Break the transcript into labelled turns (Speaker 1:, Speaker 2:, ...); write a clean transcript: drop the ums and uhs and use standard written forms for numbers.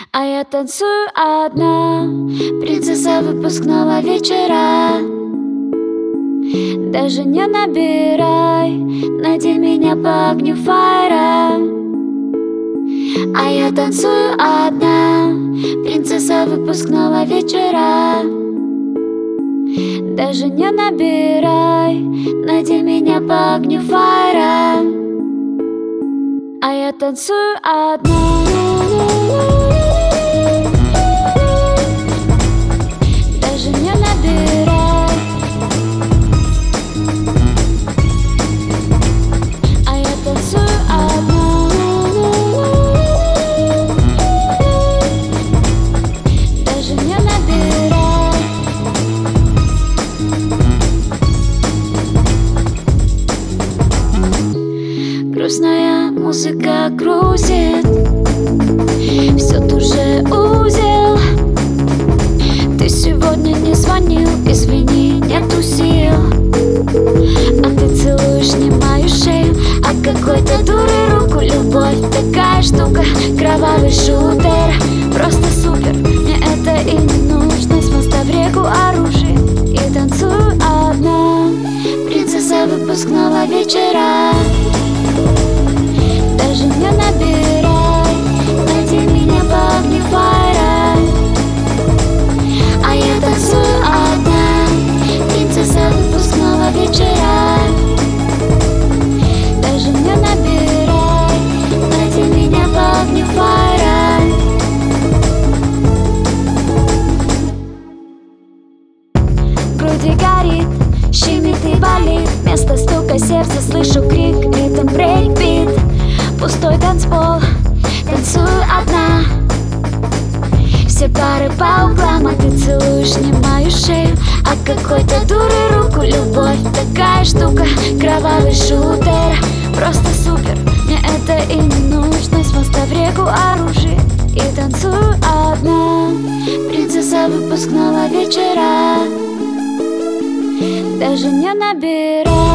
Speaker 1: А я танцую одна, принцесса выпускного вечера. Даже не набирай, найди меня по огню фаера. А я танцую одна, принцесса выпускного вечера. Даже не набирай, найди меня по огню фаера. А я танцую одна. Даже не набирай. А я танцую одна. Даже не набирай. Грустная музыка грузит, все тот же узел. Ты сегодня не звонил, извини, нету сил. А ты целуешь не мою шею, а какой-то дуры руку. Любовь такая штука, кровавый шутер. Просто супер, мне это и не нужно. С моста в реку оружие и танцую одна, принцесса выпускного вечера. Даже не набирай, найди меня по огню фаера. А я танцую одна, принцесса выпускного вечера. Даже не набирай, найди меня по огню фаера. В груди горит, щемит и болит. Вместо стука сердца слышу крик, ритм брейкбит. Пустой танцпол, танцую одна. Все пары по углам, а ты целуешь не мою шею, а какой-то дуры руку. Любовь такая штука, кровавый шутер. Просто супер, мне это и не нужно. С моста в реку оружие и танцую одна, принцесса выпускного вечера. Даже не набирай.